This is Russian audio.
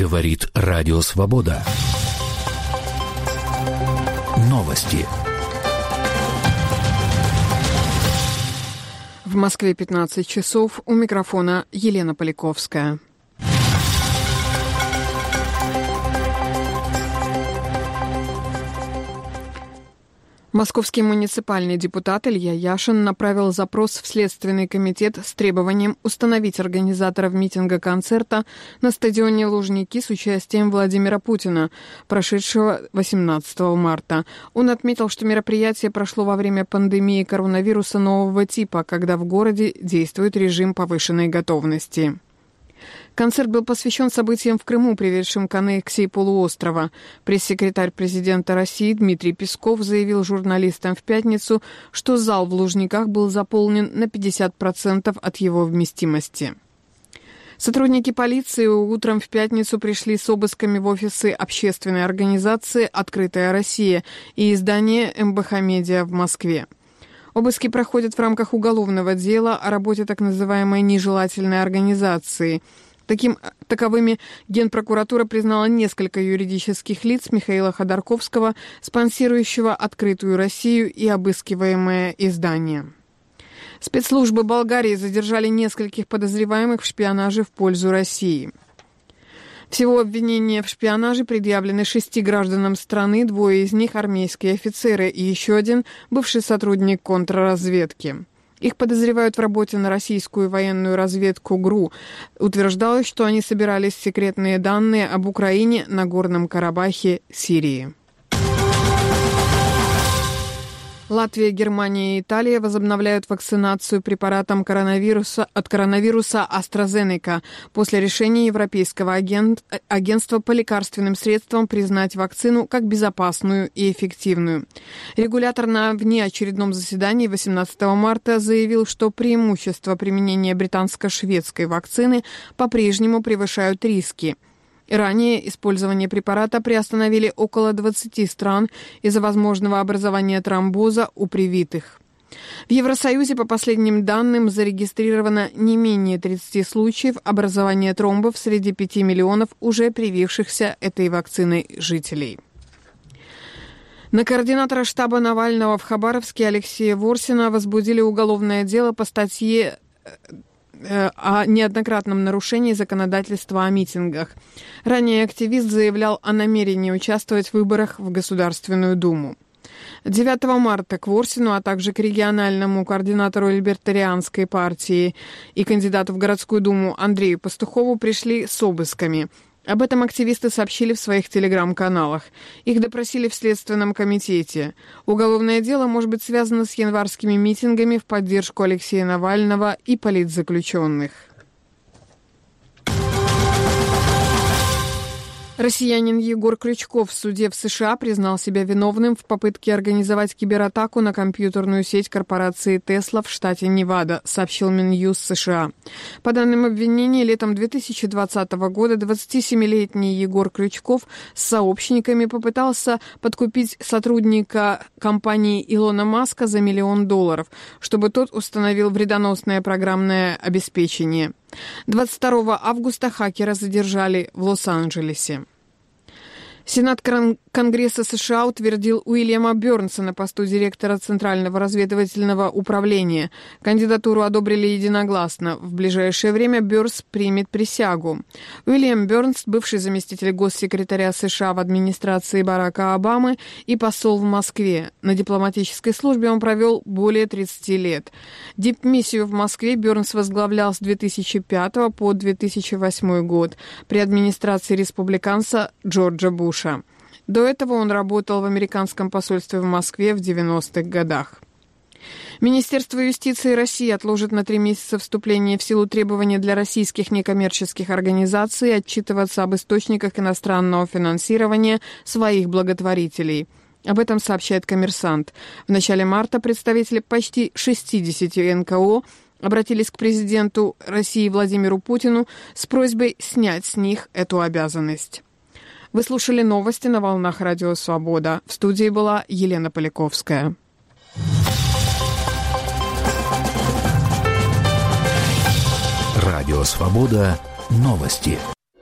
Говорит Радио Свобода. Новости. В Москве 15 часов. У микрофона Елена Поляковская. Московский муниципальный депутат Илья Яшин направил запрос в Следственный комитет с требованием установить организаторов митинга-концерта на стадионе Лужники с участием Владимира Путина, прошедшего 18 марта. Он отметил, что мероприятие прошло во время пандемии коронавируса нового типа, когда в городе действует режим повышенной готовности. Концерт был посвящен событиям в Крыму, приведшим к аннексии полуострова. Пресс-секретарь президента России Дмитрий Песков заявил журналистам в пятницу, что зал в Лужниках был заполнен на 50% от его вместимости. Сотрудники полиции утром в пятницу пришли с обысками в офисы общественной организации «Открытая Россия» и издания МБХ «Медиа» в Москве. Обыски проходят в рамках уголовного дела о работе так называемой нежелательной организации. Таковыми Генпрокуратура признала несколько юридических лиц Михаила Ходорковского, спонсирующего «Открытую Россию» и обыскиваемое издание. Спецслужбы Болгарии задержали нескольких подозреваемых в шпионаже в пользу России. Всего обвинения в шпионаже предъявлены 6 гражданам страны, 2 из них армейские офицеры и еще один бывший сотрудник контрразведки. Их подозревают в работе на российскую военную разведку ГРУ. Утверждалось, что они собирались секретные данные об Украине, Нагорном Карабахе, Сирии. Латвия, Германия и Италия возобновляют вакцинацию препаратом от коронавируса AstraZeneca после решения Европейского агентства по лекарственным средствам признать вакцину как безопасную и эффективную. Регулятор на внеочередном заседании 18 марта заявил, что преимущества применения британско-шведской вакцины по-прежнему превышают риски. Ранее использование препарата приостановили около 20 стран из-за возможного образования тромбоза у привитых. В Евросоюзе, по последним данным, зарегистрировано не менее 30 случаев образования тромбов среди 5 миллионов уже привившихся этой вакциной жителей. На координатора штаба Навального в Хабаровске Алексея Ворсина возбудили уголовное дело по статье о неоднократном нарушении законодательства о митингах. Ранее активист заявлял о намерении участвовать в выборах в Государственную Думу. 9 марта к Ворсину, а также к региональному координатору либертарианской партии и кандидату в городскую думу Андрею Пастухову пришли с обысками. Об этом активисты сообщили в своих телеграм-каналах. Их допросили в Следственном комитете. Уголовное дело может быть связано с январскими митингами в поддержку Алексея Навального и политзаключенных. Россиянин Егор Крючков в суде в США признал себя виновным в попытке организовать кибератаку на компьютерную сеть корпорации Tesla в штате Невада, сообщил Минюст США. По данным обвинения, летом 2020 года 27-летний Егор Крючков с сообщниками попытался подкупить сотрудника компании Илона Маска за $1 миллион, чтобы тот установил вредоносное программное обеспечение. 22 августа хакера задержали в Лос-Анджелесе. Сенат Конгресса США утвердил Уильяма Бёрнса на посту директора Центрального разведывательного управления. Кандидатуру одобрили единогласно. В ближайшее время Бёрнс примет присягу. Уильям Бёрнс, бывший заместитель госсекретаря США в администрации Барака Обамы и посол в Москве. На дипломатической службе он провел более 30 лет. Дипмиссию в Москве Бёрнс возглавлял с 2005 по 2008 год при администрации республиканца Джорджа Буша. До этого он работал в американском посольстве в Москве в 90-х годах. Министерство юстиции России отложит на 3 месяца вступление в силу требования для российских некоммерческих организаций отчитываться об источниках иностранного финансирования своих благотворителей. Об этом сообщает «Коммерсант». В начале марта представители почти 60 НКО обратились к президенту России Владимиру Путину с просьбой снять с них эту обязанность. Вы слушали новости на волнах Радио Свобода. В студии была Елена Поляковская. Радио Свобода. Новости.